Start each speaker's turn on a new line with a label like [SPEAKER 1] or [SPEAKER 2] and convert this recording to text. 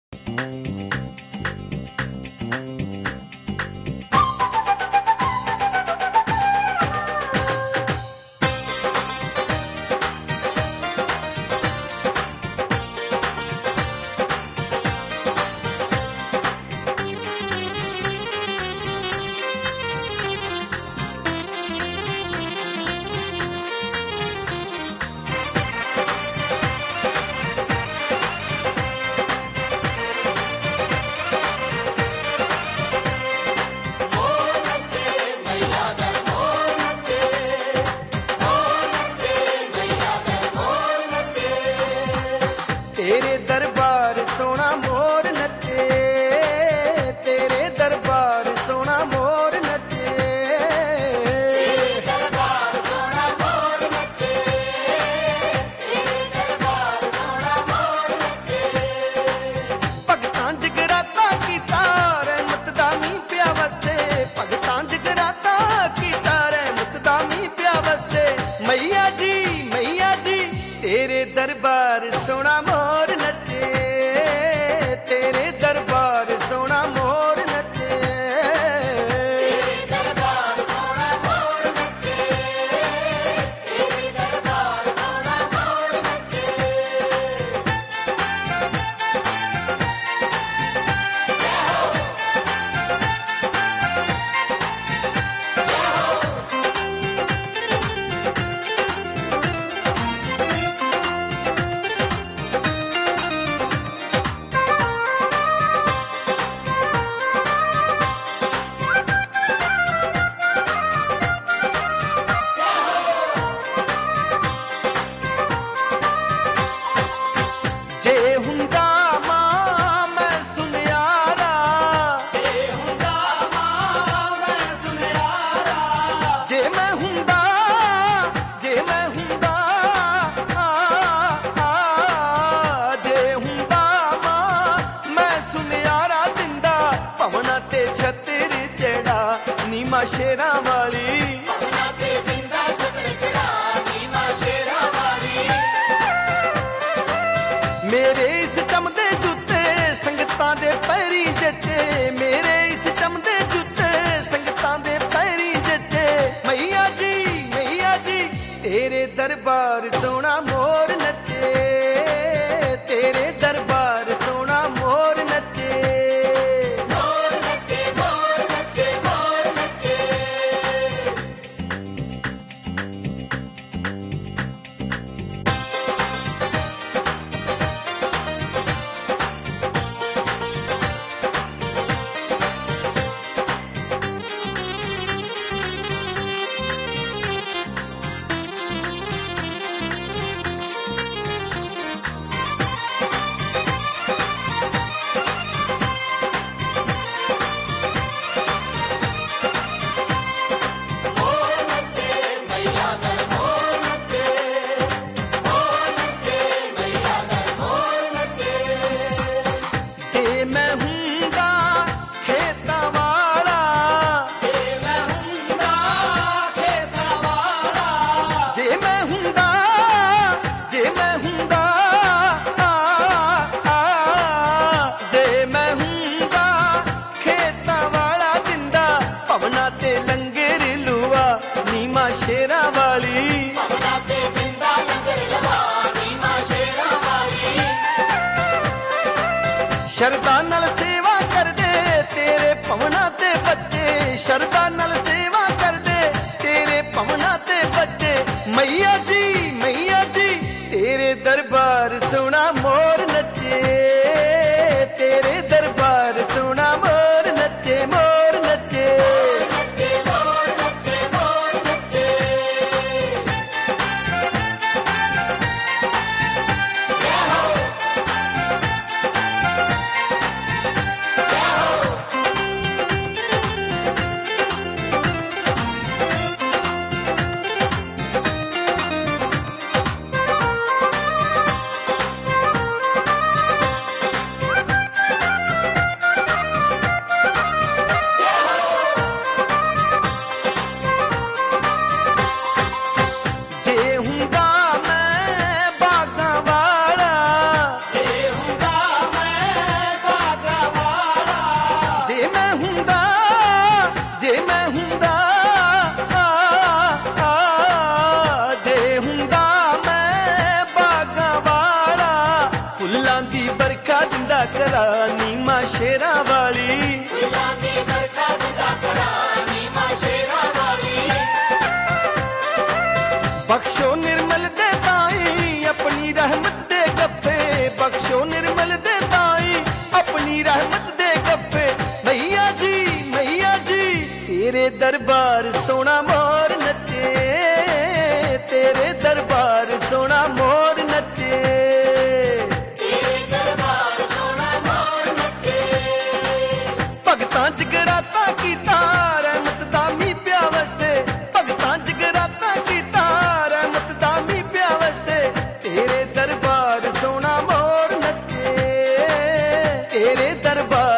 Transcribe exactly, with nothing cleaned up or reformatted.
[SPEAKER 1] तेरे दरबार सोना मोर नचे, तेरे दरबार सोना मोर नचे, तेरे दरबार सोना मोर नचे, तेरे दरबार सोना मोर नचे। भगतां जगराता कीता रहमत दा मीं पिया वसे, भगतां जगराता कीता रहमत दा मीं पिया वसे। मैया जी मैया जी तेरे दरबार सोना मोर नचे, तेरे दरबार सोना मोर नचे, तेरे दरबार सोना मोर नचे, तेरे दरबार सोना मोर नचे। नीमा शेरा वाली मेरे इस चमदे जूते संगतां दे पैरी जचे, मेरे इस चमदे जूते संगतां दे पैरी जचे। मैया जी मैया जी तेरे दरबार सोना मोर नचे, तेरे दरबार सोना मोर नचे। शेरा वाली शरदा नाल सेवा कर दे तेरे पवना ते बच्चे, शरदा नाल सेवा कर दे तेरे पवना ते बच्चे। मैया जी मैया जी तेरे दरबार सोना मोर नचे, तेरे दरबार सोना मोर नचे, मोर नचे। बरखा दिंदा करा नी मां शेरां वाली
[SPEAKER 2] फुल्लां दी बरखा दिंदा करा नी मां शेरां वाली
[SPEAKER 1] बख्शो निर्मल दे ताई अपनी रहमत दे गप्फे बख्शो निर्मल दे ताई अपनी रहमत दे गप्फे मैया जी मैया जी तेरे दरबार सोना मोर नचे तेरे दरबार सोना मोर नचे
[SPEAKER 2] तेरे दरबार सोना मोर नचे
[SPEAKER 1] भगतां जगराता कीता रहमत दा मी पिया वसे भगतां जगराता कीता रहमत दा मी पिया वसे तेरे दरबार सोना मोर नचे तेरे दरबार